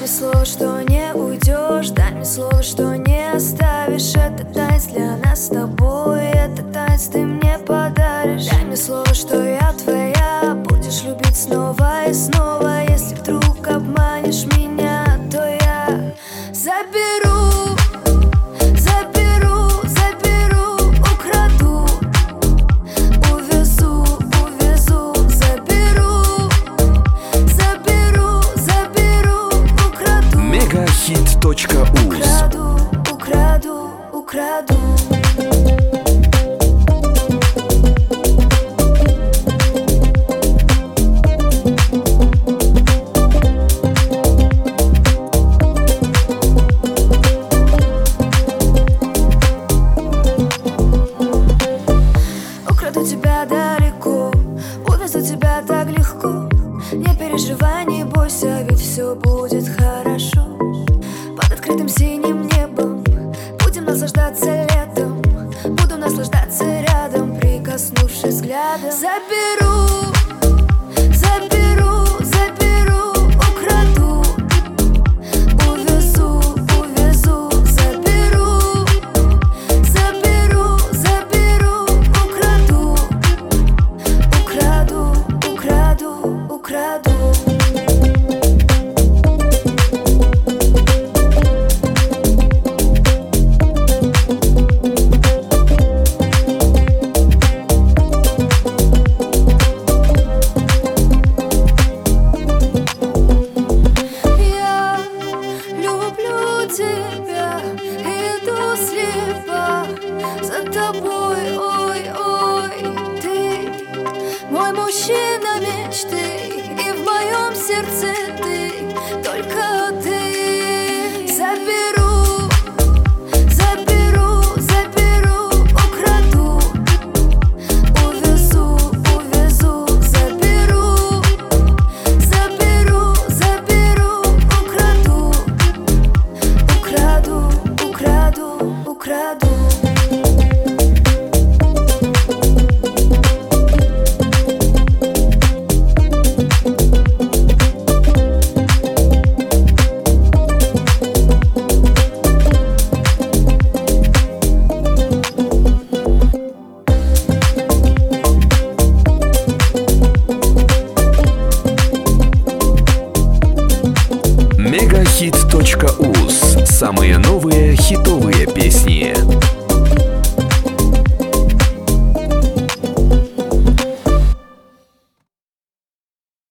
мне слово, что не уйдешь, дай мне слово, что не оставишь. Это танец для нас с тобой, это танец ты мне подаришь. Дай мне слово, что я твоя, будешь любить снова и снова. Если вдруг обманешь меня, то я заберу, украду, увезу, заберу, украду. Megahit.uz. Украду. Украду тебя далеко, увезу тебя так легко. Не переживай, не бойся, ведь все будет хорошо. Под открытым синим небом будем наслаждаться летом. Буду наслаждаться рядом, прикоснувшись взглядом. Заберу, украду, увезу, заберу, украду. Тебя иду слепо за тобой, ой, ты мой мужчина мечты, и в моем сердце ты, только ты. Заберу, украду, увезу, заберу, украду. Megahit.uz. Самые новые хитовые песни.